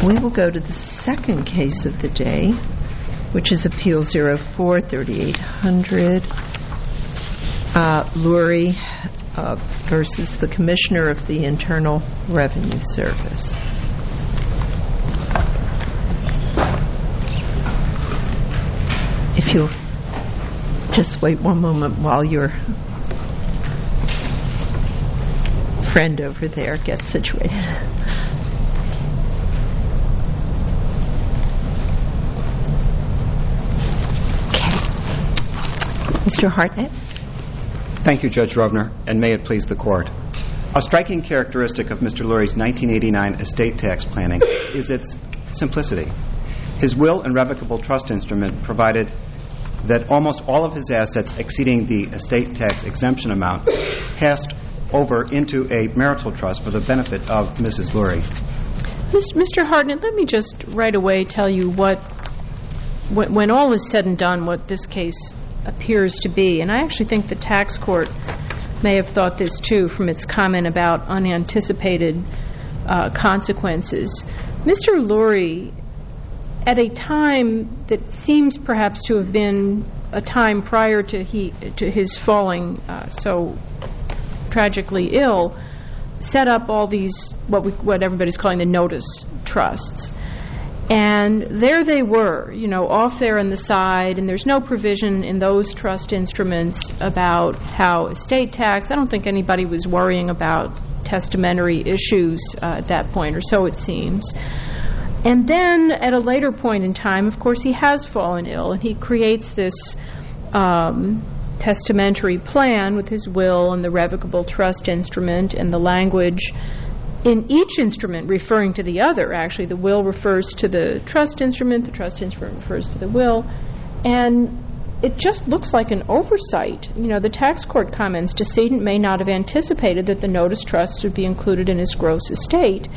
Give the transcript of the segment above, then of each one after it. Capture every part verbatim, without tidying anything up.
We will go to the second case of the day, which is Appeal zero four thirty-eight hundred, uh, Lurie uh, versus the Commissioner of the Internal Revenue Service. If you'll just wait one moment while your friend over there gets situated. Mister Hartnett. Thank you, Judge Rovner, and may it please the Court. A striking characteristic of Mister Lurie's nineteen eighty-nine estate tax planning is its simplicity. His will and revocable trust instrument provided that almost all of his assets exceeding the estate tax exemption amount passed over into a marital trust for the benefit of Missus Lurie. Mister Hartnett, let me just right away tell you what, when all is said and done, what this case appears to be. And I actually think the tax court may have thought this too from its comment about unanticipated uh, consequences. Mister Lurie, at a time that seems perhaps to have been a time prior to he to his falling uh, so tragically ill, set up all these what we, what everybody's calling the notice trusts. And there they were, you know, off there on the side, and there's no provision in those trust instruments about how estate tax, I don't think anybody was worrying about testamentary issues uh, at that point, or so it seems. And then at a later point in time, of course, he has fallen ill, and he creates this um, testamentary plan with his will and the revocable trust instrument and the language in each instrument referring to the other. Actually, the will refers to the trust instrument, the trust instrument refers to the will, and it just looks like an oversight. You know, the tax court comments, decedent may not have anticipated that the notice trust would be included in his gross estate,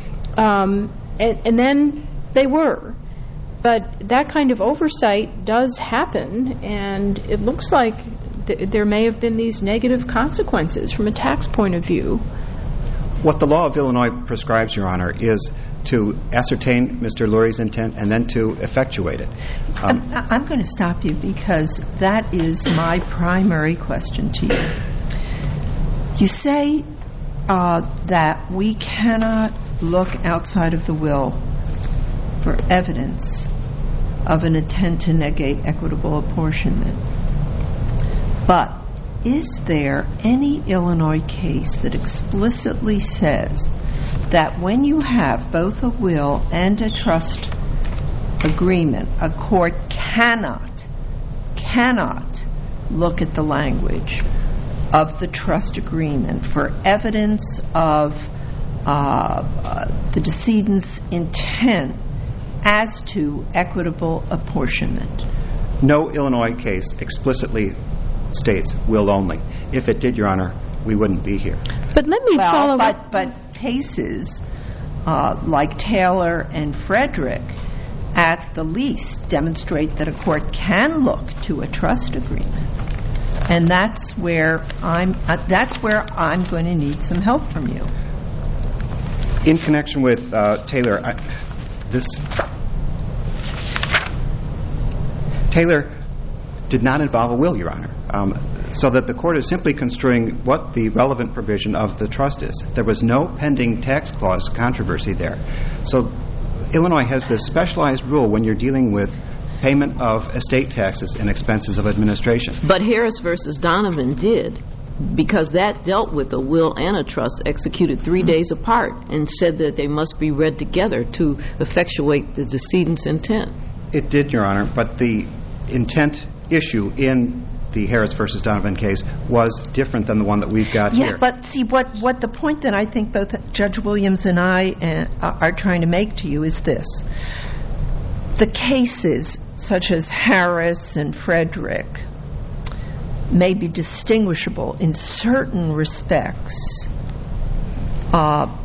um, and, and then they were. But that kind of oversight does happen, and it looks like th- there may have been these negative consequences from a tax point of view. What the law of Illinois prescribes, Your Honor, is to ascertain Mister Lurie's intent and then to effectuate it. Um, I'm, I'm going to stop you because that is my primary question to you. You say uh, that we cannot look outside of the will for evidence of an intent to negate equitable apportionment. But is there any Illinois case that explicitly says that when you have both a will and a trust agreement, a court cannot, cannot look at the language of the trust agreement for evidence of uh, uh, the decedent's intent as to equitable apportionment? No Illinois case explicitly states will only. If it did, Your Honor, we wouldn't be here. But let me well, follow but, up. But cases uh, like Taylor and Frederick, at the least, demonstrate that a court can look to a trust agreement, and that's where I'm. Uh, that's where I'm going to need some help from you. In connection with uh, Taylor, I, this Taylor did not involve a will, Your Honor. Um, so that the court is simply construing what the relevant provision of the trust is. There was no pending tax clause controversy there. So Illinois has this specialized rule when you're dealing with payment of estate taxes and expenses of administration. But Harris versus Donovan did, because that dealt with a will and a trust executed three days apart and said that they must be read together to effectuate the decedent's intent. It did, Your Honor, but the intent issue in the Harris versus Donovan case was different than the one that we've got yeah, here. Yeah, but see, what, what the point that I think both Judge Williams and I uh, are trying to make to you is this. The cases, such as Harris and Frederick, may be distinguishable in certain respects, uh,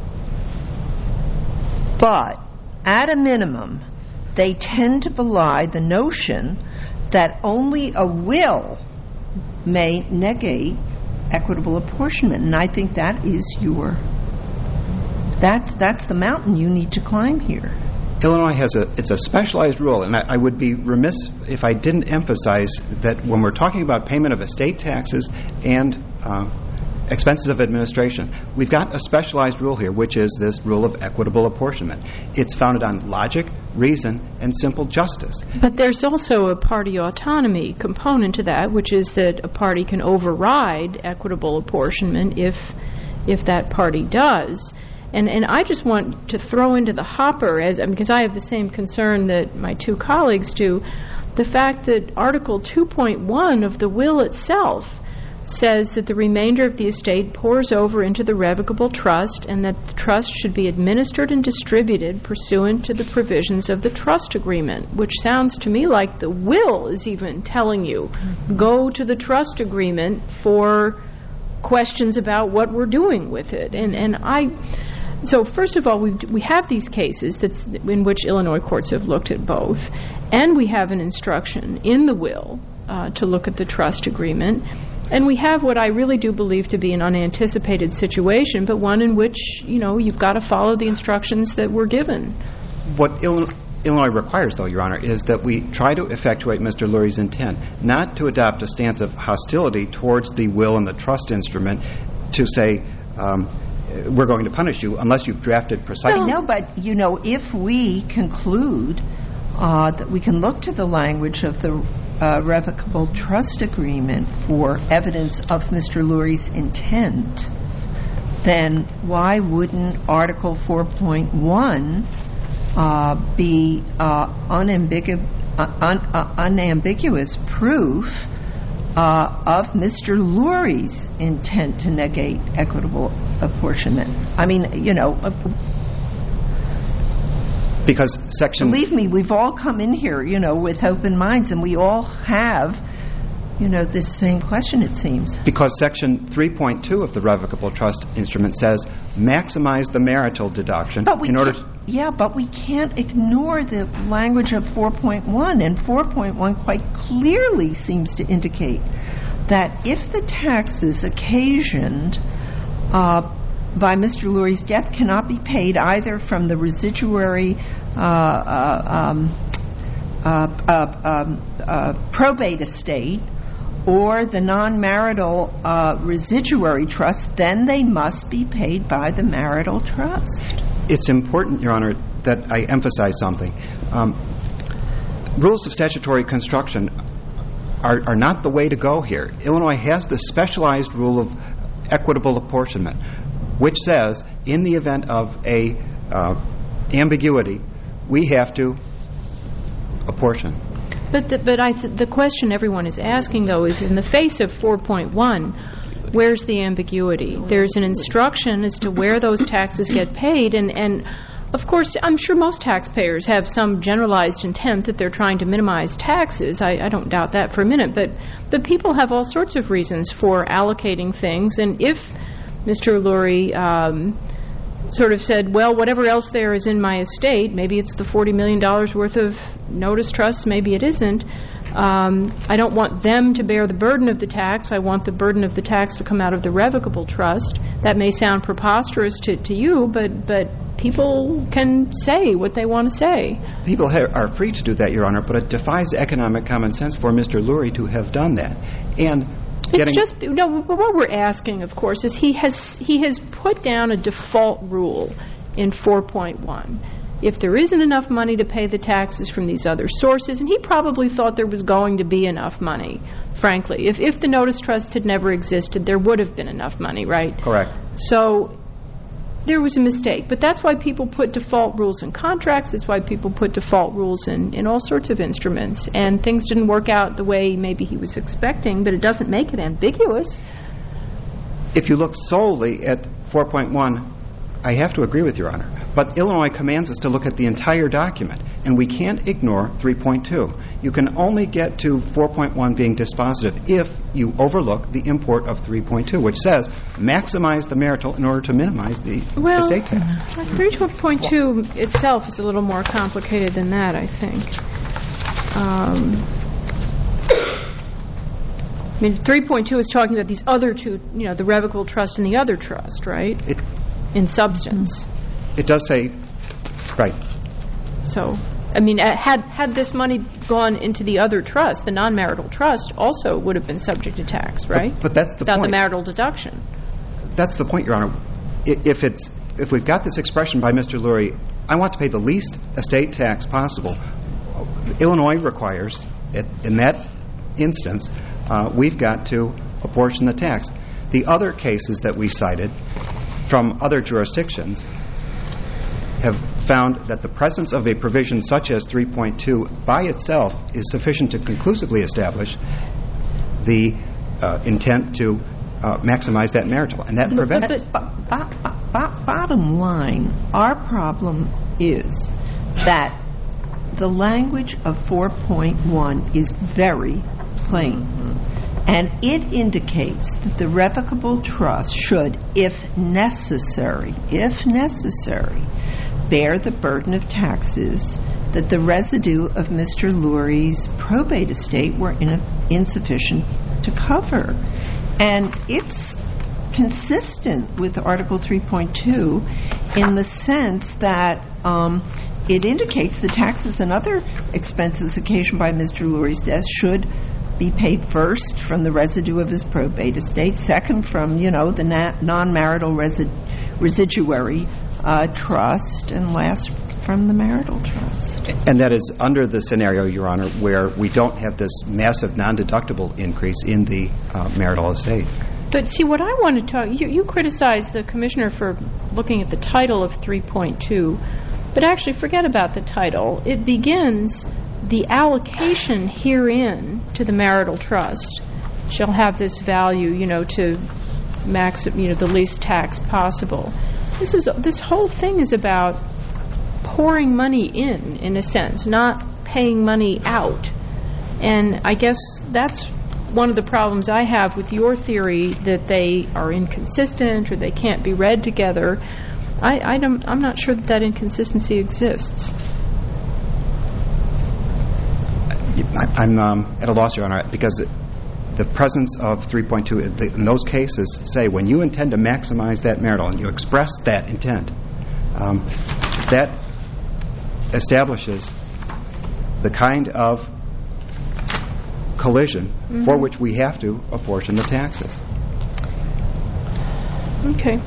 but at a minimum, they tend to belie the notion that only a will may negate equitable apportionment. And I think that is your That's, that's the mountain you need to climb here. Illinois has a, it's a specialized rule, and I, I would be remiss if I didn't emphasize that when we're talking about payment of estate taxes and uh, expenses of administration, we've got a specialized rule here, which is this rule of equitable apportionment. It's founded on logic, reason, and simple justice. But there's also a party autonomy component to that, which is that a party can override equitable apportionment if if that party does. And and I just want to throw into the hopper, as because I have the same concern that my two colleagues do, the fact that Article two point one of the will itself says that the remainder of the estate pours over into the revocable trust and that the trust should be administered and distributed pursuant to the provisions of the trust agreement, which sounds to me like the will is even telling you, go to the trust agreement for questions about what we're doing with it. And and I... So first of all, we we have these cases that's in which Illinois courts have looked at both, and we have an instruction in the will uh, to look at the trust agreement, and we have what I really do believe to be an unanticipated situation, but one in which, you know, you've got to follow the instructions that were given. What Illinois, Illinois requires, though, Your Honor, is that we try to effectuate Mister Lurie's intent, not to adopt a stance of hostility towards the will and the trust instrument to say, um, we're going to punish you unless you've drafted precisely. No, but, you know, if we conclude uh, that we can look to the language of the uh, revocable trust agreement for evidence of Mister Lurie's intent, then why wouldn't Article four point one uh, be uh, unambigu- uh, un- uh, unambiguous proof Uh, of Mister Lurie's intent to negate equitable apportionment? I mean, you know, uh, because section... Believe me, we've all come in here, you know, with open minds, and we all have, you know, this same question, it seems. Because section three point two of the revocable trust instrument says maximize the marital deduction But we in order... can't- Yeah, but we can't ignore the language of four point one, and four point one quite clearly seems to indicate that if the taxes occasioned uh, by Mister Lurie's death cannot be paid either from the residuary uh, uh, um, uh, uh, um, uh, probate estate or the non-marital uh, residuary trust, then they must be paid by the marital trust. It's important, Your Honor, that I emphasize something. Um, rules of statutory construction are, are not the way to go here. Illinois has the specialized rule of equitable apportionment, which says in the event of a uh, ambiguity, we have to apportion. But the, but I th- the question everyone is asking, though, is in the face of four point one, where's the ambiguity? There's an instruction as to where those taxes get paid, and, and of course, I'm sure most taxpayers have some generalized intent that they're trying to minimize taxes. I, I don't doubt that for a minute, but but people have all sorts of reasons for allocating things, and if Mister Lurie um, sort of said, well, whatever else there is in my estate, maybe it's the forty million dollars worth of notice trusts, maybe it isn't, Um, I don't want them to bear the burden of the tax. I want the burden of the tax to come out of the revocable trust. That may sound preposterous to, to you, but, but people can say what they want to say. People ha- are free to do that, Your Honor, but it defies economic common sense for Mister Lurie to have done that. And it's just no. What we're asking, of course, is he has he has put down a default rule in four point one. If there isn't enough money to pay the taxes from these other sources, and he probably thought there was going to be enough money, frankly. If if the notice trusts had never existed, there would have been enough money, right? Correct. So there was a mistake. But that's why people put default rules in contracts. That's why people put default rules in, in all sorts of instruments. And things didn't work out the way maybe he was expecting, but it doesn't make it ambiguous. If you look solely at four point one, I have to agree with Your Honor. But Illinois commands us to look at the entire document, and we can't ignore three point two. You can only get to four point one being dispositive if you overlook the import of three point two, which says maximize the marital in order to minimize the well, estate tax. three point two itself is a little more complicated than that, I think. Um, I mean, three point two is talking about these other two, you know, the revocable trust and the other trust, right? It, In substance. It does say, right. So, I mean, uh, had had this money gone into the other trust, the non-marital trust also would have been subject to tax, right? But, but that's the Without point. the marital deduction. That's the point, Your Honor. If it's if we've got this expression by Mister Lurie, I want to pay the least estate tax possible. Illinois requires, in that instance, uh, we've got to apportion the tax. The other cases that we cited from other jurisdictions have found that the presence of a provision such as three point two by itself is sufficient to conclusively establish the uh, intent to uh, maximize that marital. And that prevents... But, but, but, but bottom line, our problem is that the language of four point one is very plain. Mm-hmm. And it indicates that the revocable trust should, if necessary, if necessary, bear the burden of taxes that the residue of Mister Lurie's probate estate were in insufficient to cover. And it's consistent with Article three point two in the sense that um, it indicates the taxes and other expenses occasioned by Mister Lurie's death should be paid first from the residue of his probate estate, second from, you know, the na- non-marital resi- residuary uh, trust, and last from the marital trust. And that is under the scenario, Your Honor, where we don't have this massive non-deductible increase in the uh, marital estate. But see, what I want to talk, you, you criticize the Commissioner for looking at the title of three point two, but actually forget about the title. It begins, the allocation herein to the marital trust shall have this value, you know, to max, you know, the least tax possible. This is this whole thing is about pouring money in, in a sense, not paying money out. And I guess that's one of the problems I have with your theory that they are inconsistent or they can't be read together. I, I don't, I'm not sure that that inconsistency exists. I'm um, at a loss, Your Honor, because the presence of three point two in those cases say when you intend to maximize that marital and you express that intent, um, that establishes the kind of collision mm-hmm. for which we have to apportion the taxes. Okay.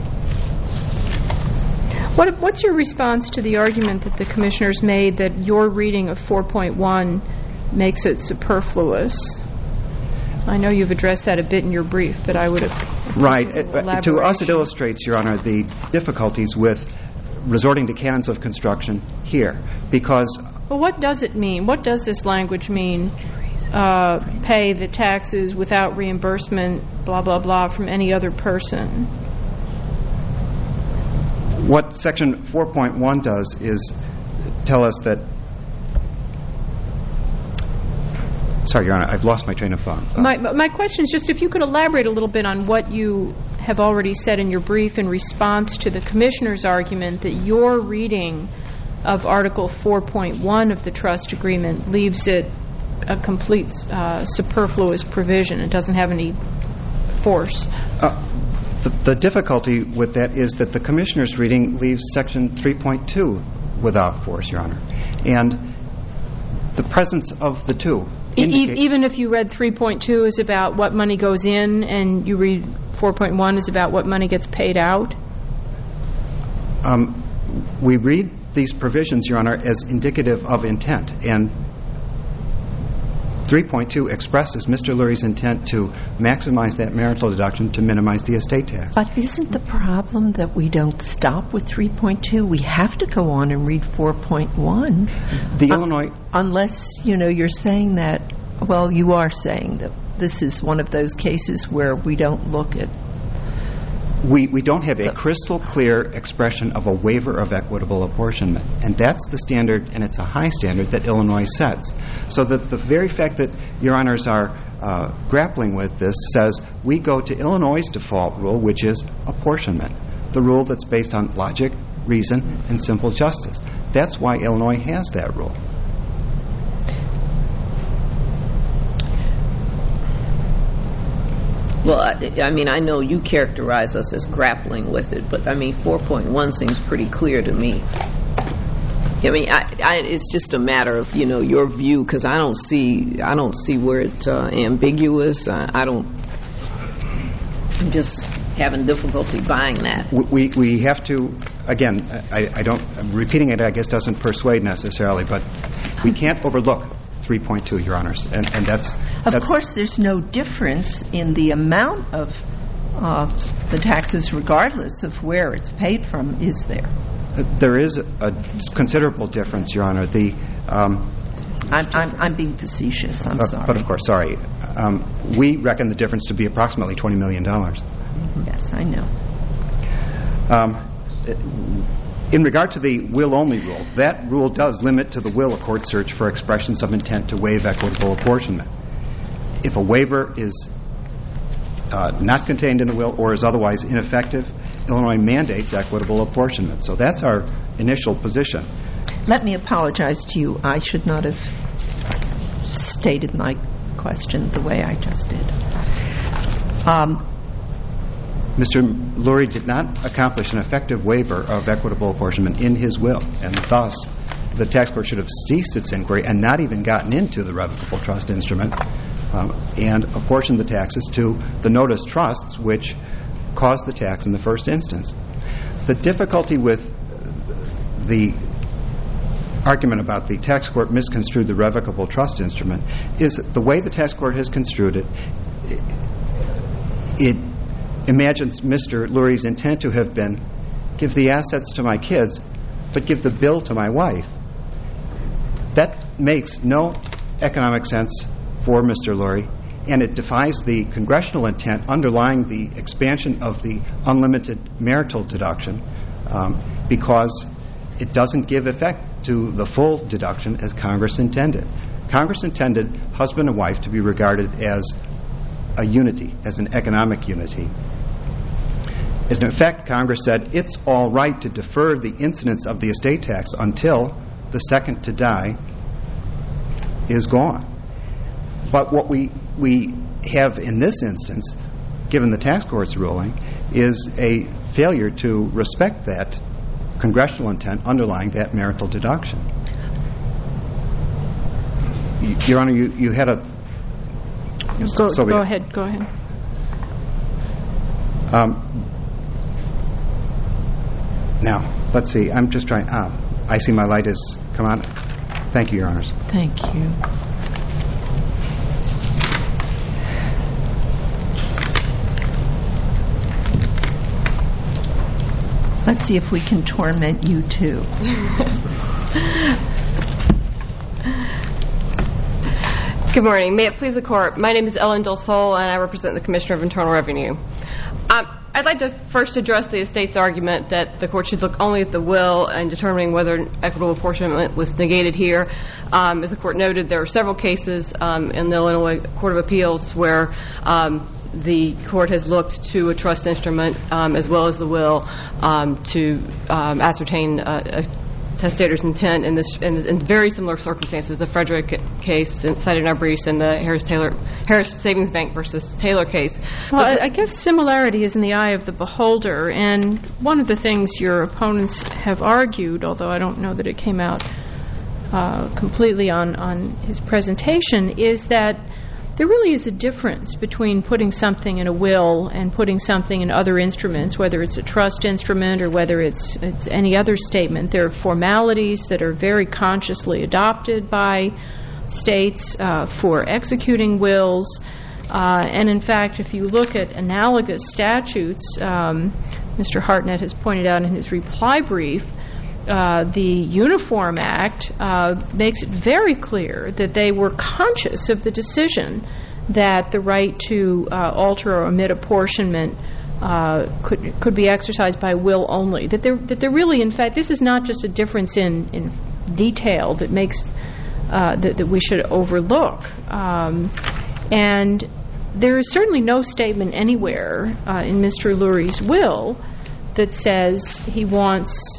What, what's your response to the argument that the Commissioners made that your reading of four point one makes it superfluous? I know you've addressed that a bit in your brief, but I would have... Right. Uh, to us, it illustrates, Your Honor, the difficulties with resorting to canons of construction here, because... Well, what does it mean? What does this language mean? Uh, pay the taxes without reimbursement, blah, blah, blah, from any other person. What Section four point one does is tell us that... Sorry, Your Honor, I've lost my train of thought. Uh, my, my question is just if you could elaborate a little bit on what you have already said in your brief in response to the Commissioner's argument that your reading of Article four point one of the trust agreement leaves it a complete uh, superfluous provision. It doesn't have any force. Uh, the, the difficulty with that is that the Commissioner's reading leaves Section three point two without force, Your Honor. And the presence of the two... E- even if you read three point two is about what money goes in and you read four point one is about what money gets paid out? Um, we read these provisions, Your Honor, as indicative of intent. And three point two expresses Mister Lurie's intent to maximize that marital deduction to minimize the estate tax. But isn't the problem that we don't stop with three point two? We have to go on and read four point one. The uh, Illinois... Unless, you know, you're saying that, well, you are saying that this is one of those cases where we don't look at... We, we don't have a crystal clear expression of a waiver of equitable apportionment. And that's the standard, and it's a high standard, that Illinois sets. So that the very fact that Your Honors are uh, grappling with this says we go to Illinois' default rule, which is apportionment, the rule that's based on logic, reason, and simple justice. That's why Illinois has that rule. Well, I, I mean, I know you characterize us as grappling with it, but I mean, four point one seems pretty clear to me. I mean, I, I, it's just a matter of, you know, your view, because I don't see, I don't see where it's uh, ambiguous. I, I don't. I'm just having difficulty buying that. We we have to, again, I, I don't, repeating it I guess doesn't persuade necessarily, but we can't overlook three point two, Your Honors, and, and that's... Of that's, course, there's no difference in the amount of uh, the taxes regardless of where it's paid from, is there? There is a considerable difference, Your Honor. The... Um, I'm, I'm, I'm being facetious. I'm uh, sorry. But of course, sorry. Um, we reckon the difference to be approximately twenty million dollars. Yes, I know. Um, in regard to the will-only rule, that rule does limit to the will a court search for expressions of intent to waive equitable apportionment. If a waiver is uh, not contained in the will or is otherwise ineffective, Illinois mandates equitable apportionment. So that's our initial position. Let me apologize to you. I should not have stated my question the way I just did. Um, Mister Lurie did not accomplish an effective waiver of equitable apportionment in his will, and thus the tax court should have ceased its inquiry and not even gotten into the revocable trust instrument um, and apportioned the taxes to the notice trusts which caused the tax in the first instance. The difficulty with the argument about the tax court misconstrued the revocable trust instrument is that the way the tax court has construed it, it, it imagines Mister Lurie's intent to have been give the assets to my kids, but give the bill to my wife. That makes no economic sense for Mister Lurie, and it defies the congressional intent underlying the expansion of the unlimited marital deduction um, because it doesn't give effect to the full deduction as Congress intended. Congress intended husband and wife to be regarded as a unity, as an economic unity. As in effect, Congress said it's all right to defer the incidence of the estate tax until the second to die is gone. But what we we have in this instance, given the tax court's ruling, is a failure to respect that congressional intent underlying that marital deduction. Your Honor, you, you had a... Go, so go we, ahead, go ahead. Um, now, let's see. I'm just trying... Ah, I see my light has come on. Thank you, Your Honors. Thank you. Let's see if we can torment you, too. Good morning. May it please the Court. My name is Ellen Delsol, and I represent the Commissioner of Internal Revenue. Um, I'd like to first address the estate's argument that the Court should look only at the will in determining whether equitable apportionment was negated here. Um, as the Court noted, there are several cases um, in the Illinois Court of Appeals where um, the Court has looked to a trust instrument um, as well as the will um, to um, ascertain a, a testator's intent in this in, in very similar circumstances. The Frederick case cited in our briefs and the Harris Taylor Harris Savings Bank versus Taylor case. Well, I, I guess similarity is in the eye of the beholder, and one of the things your opponents have argued, although I don't know that it came out uh, completely on, on his presentation, is that there really is a difference between putting something in a will and putting something in other instruments, whether it's a trust instrument or whether it's, it's any other statement. There are formalities that are very consciously adopted by states uh, for executing wills. Uh, and in fact, if you look at analogous statutes, um, Mister Hartnett has pointed out in his reply brief, Uh, the Uniform Act uh, makes it very clear that they were conscious of the decision that the right to uh, alter or omit apportionment uh, could could be exercised by will only. That there that there really, in fact, this is not just a difference in, in detail that makes uh, that, that we should overlook. Um, and there is certainly no statement anywhere uh, in Mister Lurie's will that says he wants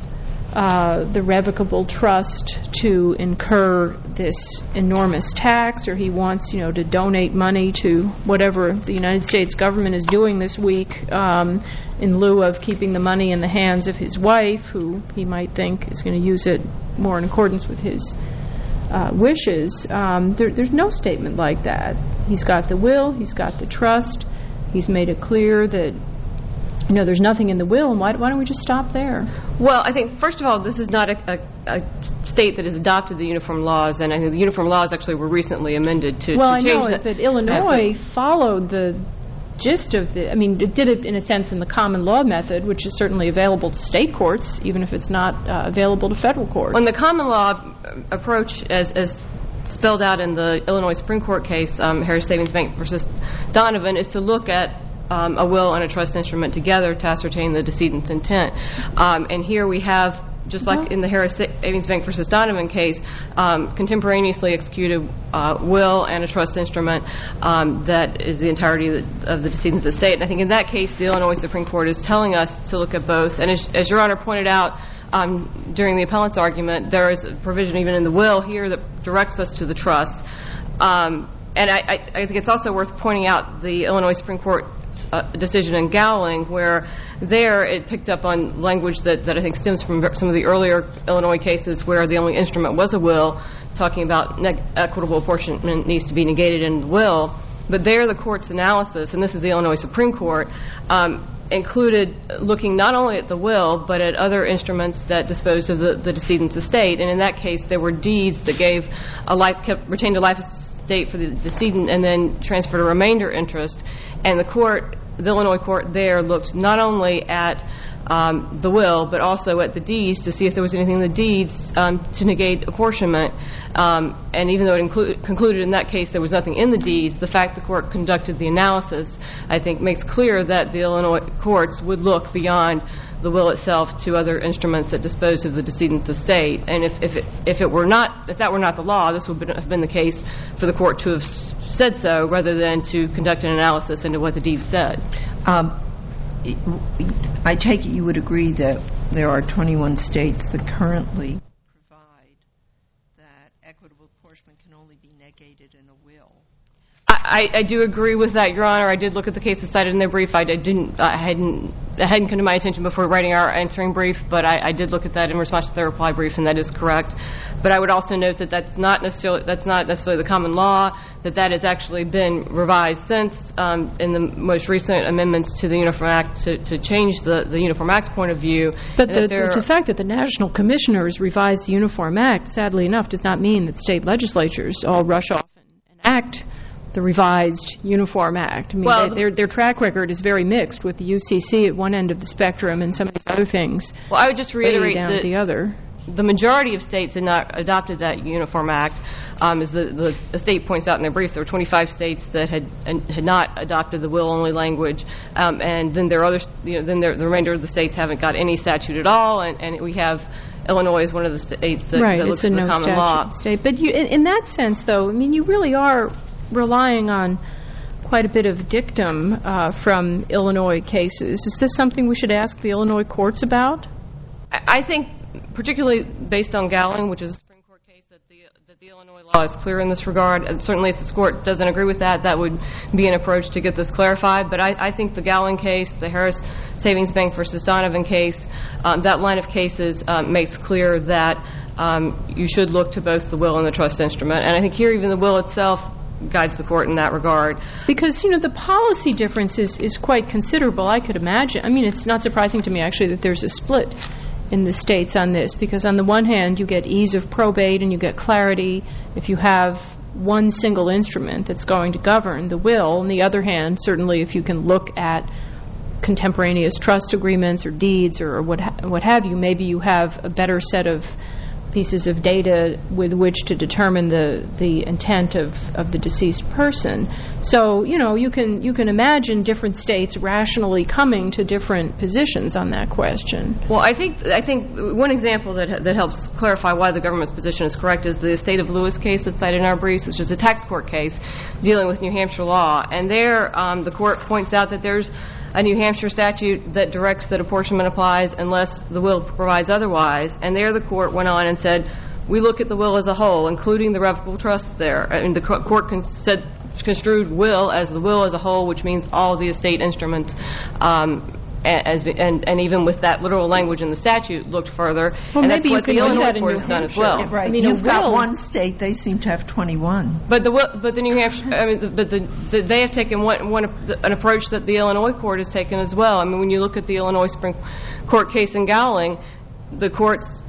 uh, the revocable trust to incur this enormous tax, or he wants, you know, to donate money to whatever the United States government is doing this week um, in lieu of keeping the money in the hands of his wife, who he might think is going to use it more in accordance with his uh, wishes. Um, there, there's no statement like that. He's got the will, he's got the trust, he's made it clear that, you know, there's nothing in the will, and why, why don't we just stop there? Well, I think, first of all, this is not a, a, a state that has adopted the uniform laws, and I think the uniform laws actually were recently amended to, well, to change I know that. But Illinois followed the gist of the, I mean, it did it in a sense in the common law method, which is certainly available to state courts, even if it's not uh, available to federal courts. When the common law approach, as, as spelled out in the Illinois Supreme Court case, um, Harris Savings Bank versus Donovan, is to look at Um, a will and a trust instrument together to ascertain the decedent's intent. Um, and here we have, just like in the Harris Savings Bank versus Donovan case, um, contemporaneously executed uh, will and a trust instrument um, that is the entirety of the, of the decedent's estate. And I think in that case, the Illinois Supreme Court is telling us to look at both. And as, as Your Honor pointed out um, during the appellant's argument, there is a provision even in the will here that directs us to the trust. Um, and I, I, I think it's also worth pointing out the Illinois Supreme Court Uh, decision in Gowling, where there it picked up on language that, that I think stems from some of the earlier Illinois cases where the only instrument was a will, talking about neg- equitable apportionment needs to be negated in the will. But there the court's analysis, and this is the Illinois Supreme Court, um, included looking not only at the will but at other instruments that disposed of the, the decedent's estate. And in that case there were deeds that gave a life, kept, retained a life estate for the decedent and then transferred a remainder interest. And the court, the Illinois court there, looked not only at um, the will, but also at the deeds to see if there was anything in the deeds um, to negate apportionment. Um, and even though it inclu- concluded in that case there was nothing in the deeds, the fact the court conducted the analysis, I think, makes clear that the Illinois courts would look beyond the will itself to other instruments that disposed of the decedent's estate. And if, if, it, if it were not, if that were not the law, this would have been the case for the court to have said so, rather than to conduct an analysis into what the deed said. Um, I take it you would agree that there are twenty-one states that currently provide that equitable apportionment can only be negated in a will. I, I do agree with that, Your Honor. I did look at the cases cited in their brief. I, I didn't, I hadn't, it hadn't come to my attention before writing our answering brief, but I, I did look at that in response to their reply brief, and that is correct. But I would also note that that's not necessarily that's not necessarily the common law. That that has actually been revised since um, in the most recent amendments to the Uniform Act to, to change the, the Uniform Act's point of view. But the, the, the fact that the national commissioners revised the Uniform Act, sadly enough, does not mean that state legislatures all rush off and, and act the revised Uniform Act. I mean, well, they, their their track record is very mixed, with the U C C at one end of the spectrum and some of these other things. Well, I would just reiterate down that at the other. The majority of states had not adopted that Uniform Act. Um, as the, the, the state points out in their brief, there were twenty-five states that had had not adopted the will-only language, um, and then there are other, you know, then there, the remainder of the states haven't got any statute at all, and, and we have Illinois is one of the states that, right, that looks it's a at the no common law. State. But you, in, in that sense, though, I mean, you really are relying on quite a bit of dictum uh, from Illinois cases. Is this something we should ask the Illinois courts about? I, I think, particularly based on Gowling, which is a Supreme Court case, that the that the Illinois law is clear in this regard. And certainly, if this court doesn't agree with that, that would be an approach to get this clarified. But I, I think the Gowling case, the Harris Savings Bank versus Donovan case, um, that line of cases um, makes clear that um, you should look to both the will and the trust instrument. And I think here, even the will itself guides the court in that regard. Because, you know, the policy difference is, is quite considerable, I could imagine. I mean, it's not surprising to me, actually, that there's a split in the states on this, because on the one hand, you get ease of probate and you get clarity if you have one single instrument that's going to govern the will. On the other hand, certainly if you can look at contemporaneous trust agreements or deeds or what ha- what have you, maybe you have a better set of pieces of data with which to determine the, the intent of, of the deceased person. So, you know, you can you can imagine different states rationally coming to different positions on that question. Well, I think I think one example that that helps clarify why the government's position is correct is the State of Lewis case that's cited in our briefs, which is a tax court case dealing with New Hampshire law. And there, um, the court points out that there's a New Hampshire statute that directs that apportionment applies unless the will provides otherwise. And there the court went on and said, we look at the will as a whole, including the revocable trust there. And the court con- said, construed will as the will as a whole, which means all the estate instruments, um, as, and, and even with that literal language in the statute, looked further. Well, and maybe that's you what can the do Illinois that in court New has done as Hampshire. well. Yeah, right. I mean, You've a got will- one state, they seem to have twenty-one. But the will- but the New Hampshire, I mean, the, but the, the, they have taken one, one an approach that the Illinois court has taken as well. I mean, when you look at the Illinois Supreme Court case in Gowling, the courts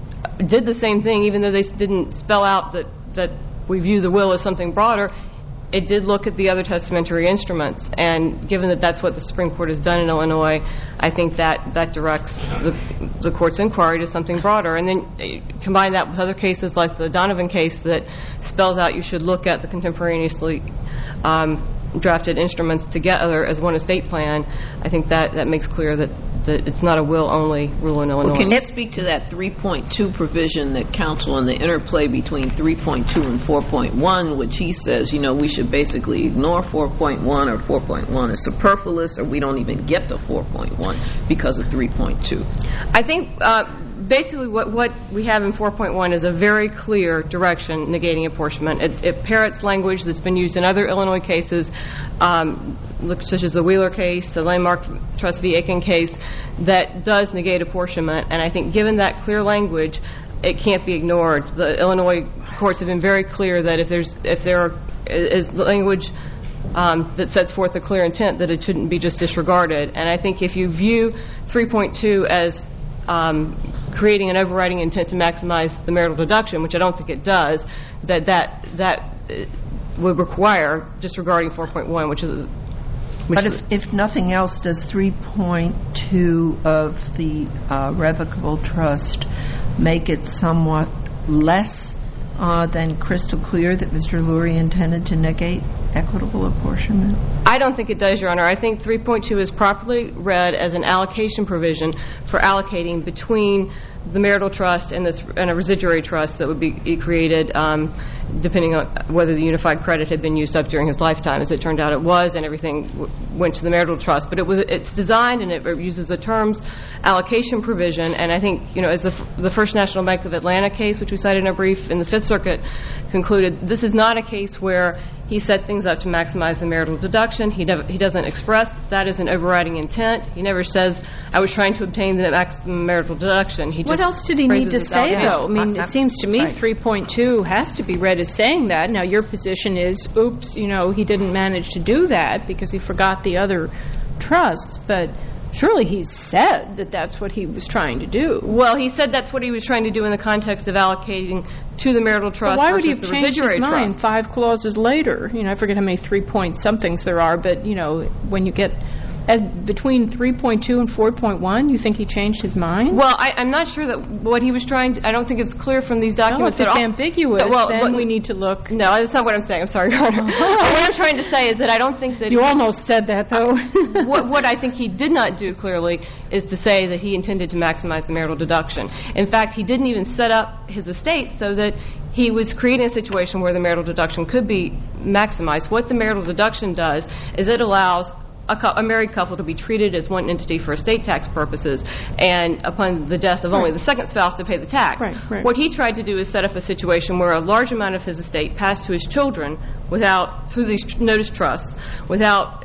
did the same thing, even though they didn't spell out that that we view the will as something broader. It did look at the other testamentary instruments, and given that that's what the Supreme Court has done in Illinois, I think that that directs the, the court's inquiry to something broader. And then uh, combine that with other cases like the Donovan case that spells out you should look at the contemporaneously um, drafted instruments together as one estate plan. I think that, that makes clear that, that it's not a will-only rule in Illinois. Well, can you speak to that three point two provision that counsel and the interplay between three point two and four point one, which he says, you know, we should basically ignore four point one, or four point one is superfluous, or we don't even get to four point one because of three point two? I think uh, basically what, what we have in four point one is a very clear direction negating apportionment. It, it parrots language that's been used in other Illinois cases, um, such as the Wheeler case, the Landmark Trust v. Aiken case, that does negate apportionment. And I think given that clear language, it can't be ignored. The Illinois courts have been very clear that if there's if there is language um, that sets forth a clear intent, that it shouldn't be just disregarded. And I think if you view three point two as um, creating an overriding intent to maximize the marital deduction, which I don't think it does, that that that would require disregarding four point one, which is. Which But if, if nothing else, does three point two of the uh, revocable trust make it somewhat less uh, than crystal clear that Mister Lurie intended to negate equitable apportionment? I don't think it does, Your Honor. I think three point two is properly read as an allocation provision for allocating between the marital trust and, this, and a residuary trust that would be created um, depending on whether the unified credit had been used up during his lifetime. As it turned out, it was, and everything w- went to the marital trust. But it was it's designed, and it uses the terms allocation provision. And I think, you know, as the, f- the First National Bank of Atlanta case, which we cited in our brief in the Fifth Circuit, concluded, this is not a case where he set things up to maximize the marital deduction. He, never, he doesn't express that as an overriding intent. He never says, I was trying to obtain the maximum marital deduction. He What just else did he need to phrases it say, out. though? I mean, I- I- it seems to me right. three point two has to be read as saying that. Now, your position is, oops, you know, he didn't manage to do that because he forgot the other trusts, but surely he said that that's what he was trying to do. Well, he said that's what he was trying to do in the context of allocating to the marital But trust why would he versus have the changed his residuary mind trust. five clauses later? You know, I forget how many three-point somethings there are, but, you know, when you get as between three point two and four point one, you think he changed his mind? Well, I, I'm not sure that what he was trying to, I don't think it's clear from these Well, documents if it's at all. ambiguous, Well, then what- we need to look. No, that's not what I'm saying. I'm sorry, Your Honor. What I'm trying to say is that I don't think that You he- almost said that, though. what, what I think he did not do clearly is to say that he intended to maximize the marital deduction. In fact, he didn't even set up his estate so that he was creating a situation where the marital deduction could be maximized. What the marital deduction does is it allows a, cou- a married couple to be treated as one entity for estate tax purposes, and upon the death of only Right. the second spouse to pay the tax. Right, right. What he tried to do is set up a situation where a large amount of his estate passed to his children without, through these notice trusts, without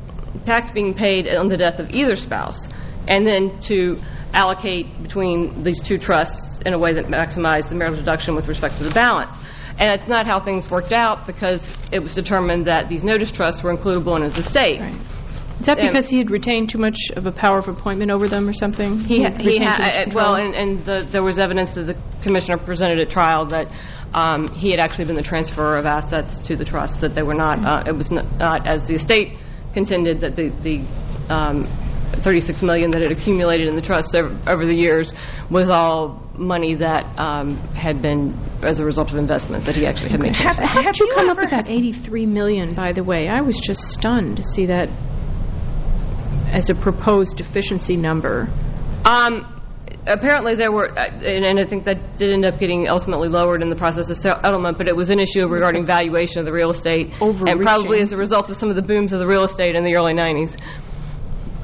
tax being paid on the death of either spouse, and then to allocate between these two trusts in a way that maximized the marital deduction with respect to the balance. And it's not how things worked out, because it was determined that these notice trusts were includable in his estate. Right. Is that because he had retained too much of a power of appointment over them or something? He, had he retained too much had, control? well, and, and the, there was evidence that the commissioner presented at trial that um, he had actually been the transferor of assets to the trust, that they were not, uh, it was not, not as the estate contended, that the, the um, thirty-six million dollars that had accumulated in the trust over, over the years was all money that um, had been as a result of investments that he actually had made. Have, how Have did you you come up ever with that eighty-three million dollars, by the way? I was just stunned to see that as a proposed deficiency number. Um, apparently there were, uh, and, and I think that did end up getting ultimately lowered in the process of settlement, but it was an issue regarding valuation of the real estate, and Overreaching. probably as a result of some of the booms of the real estate in the early nineties.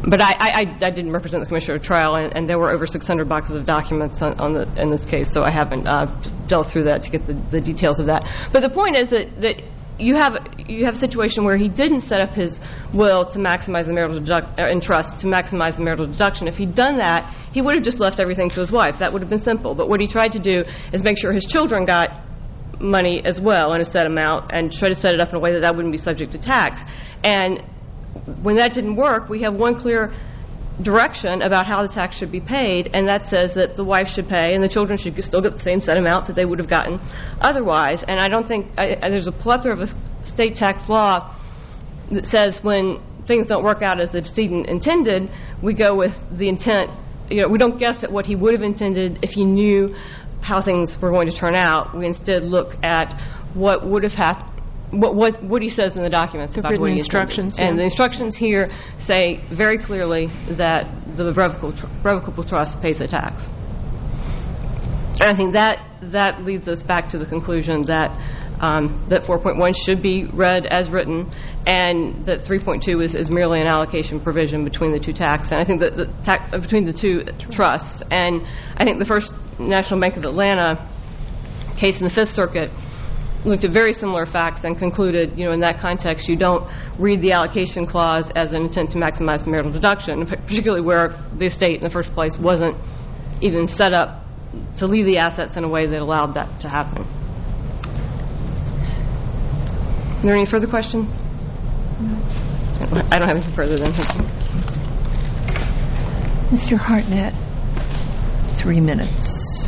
but I, I, I didn't represent the commissioner at trial, and, and there were over six hundred boxes of documents on, on the, in this case, so I haven't uh, delved through that to get the, the details of that. But the point is that, that you have you have a situation where he didn't set up his will to maximize the marital deduct, uh, and trust to maximize the marital deduction. If he'd done that, he would have just left everything to his wife. That would have been simple. But what he tried to do is make sure his children got money as well in a set amount, and try to set it up in a way that that wouldn't be subject to tax. And when that didn't work, we have one clear direction about how the tax should be paid, and that says that the wife should pay and the children should still get the same set amounts that they would have gotten otherwise. And I don't think I, I, there's a plethora of state tax law that says when things don't work out as the decedent intended, we go with the intent. You know, we don't guess at what he would have intended if he knew how things were going to turn out. We instead look at what would have happened. What, what, what he says in the documents about what he instructions, intended. yeah. And the instructions here say very clearly that the revocable, tr- revocable trust pays the tax. And I think that that leads us back to the conclusion that um, that four point one should be read as written, and that three point two is, is merely an allocation provision between the two tax, and I think that the tax, uh, between the two trusts. And I think the First National Bank of Atlanta case in the Fifth Circuit looked at very similar facts and concluded, you know, in that context, you don't read the allocation clause as an intent to maximize the marital deduction, particularly where the estate in the first place wasn't even set up to leave the assets in a way that allowed that to happen. Are there any further questions? No. I don't have anything further than that. Mister Hartnett, three minutes.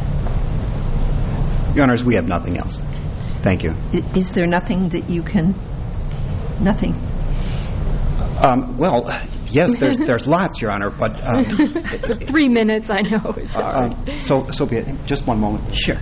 Your Honors, we have nothing else. Thank you. Is there nothing that you can, nothing? Um, well, yes, there's there's lots, Your Honor, but... Um, Three minutes, I know, is hard. Uh, um, so, so be it. Just one moment. Sure.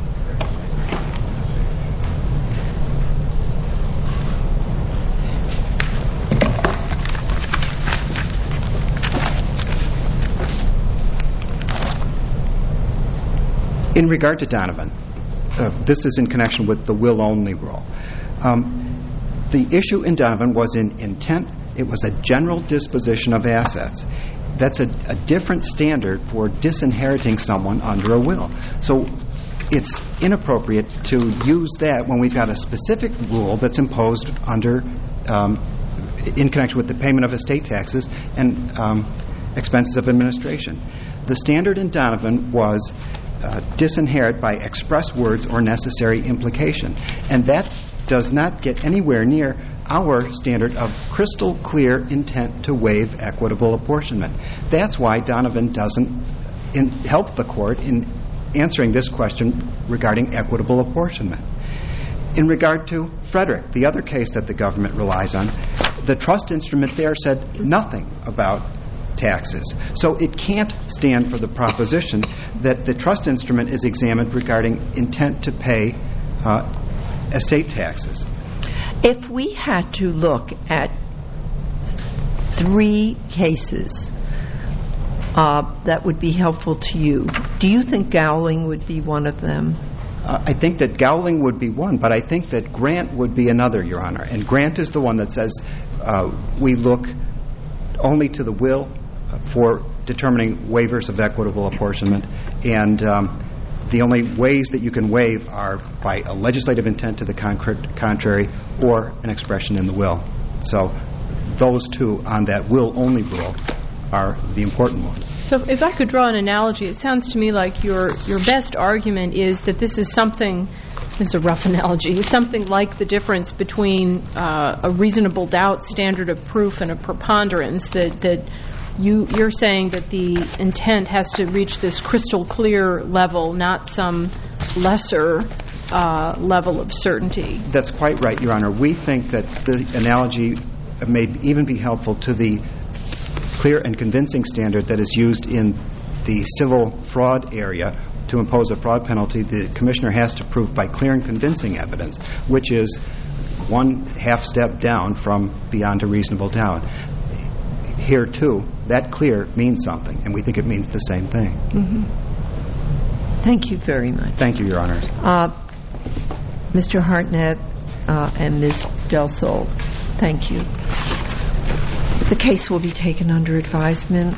In regard to Donovan, uh, this is in connection with the will-only rule. Um, the issue in Donovan was in intent. It was a general disposition of assets. That's a, a different standard for disinheriting someone under a will. So it's inappropriate to use that when we've got a specific rule that's imposed under, um, in connection with the payment of estate taxes and um, expenses of administration. The standard in Donovan was Uh, disinherit by express words or necessary implication. And that does not get anywhere near our standard of crystal clear intent to waive equitable apportionment. That's why Donovan doesn't in, help the court in answering this question regarding equitable apportionment. In regard to Frederick, the other case that the government relies on, the trust instrument there said nothing about taxes. So it can't stand for the proposition that the trust instrument is examined regarding intent to pay uh, estate taxes. If we had to look at three cases uh, that would be helpful to you, do you think Gowling would be one of them? Uh, I think that Gowling would be one, but I think that Grant would be another, Your Honor. And Grant is the one that says uh, we look only to the will for determining waivers of equitable apportionment, and um, the only ways that you can waive are by a legislative intent to the concre- contrary or an expression in the will. So those two on that will-only rule are the important ones. So if I could draw an analogy, it sounds to me like your your best argument is that this is something, this is a rough analogy, it's something like the difference between uh, a reasonable doubt standard of proof and a preponderance, that, that you, you're saying that the intent has to reach this crystal clear level, not some lesser uh, level of certainty. That's quite right, Your Honor. We think that the analogy may even be helpful to the clear and convincing standard that is used in the civil fraud area to impose a fraud penalty. The commissioner has to prove by clear and convincing evidence, which is one half step down from beyond a reasonable doubt. Here, too, that clear means something, and we think it means the same thing. Mm-hmm. Thank you very much. Thank you, Your Honor. Uh, Mister Hartnett uh, and Miz Del Sol, thank you. The case will be taken under advisement.